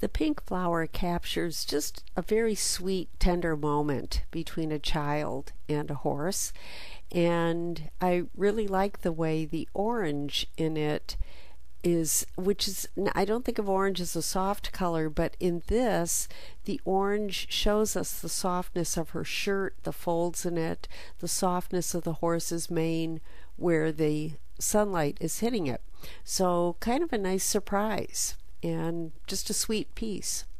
The pink flower captures just a very sweet, tender moment between a child and a horse. And I really like the way the orange in it is, which is, I don't think of orange as a soft color, but in this, the orange shows us the softness of her shirt, the folds in it, the softness of the horse's mane where the sunlight is hitting it. So, kind of a nice surprise and just a sweet piece.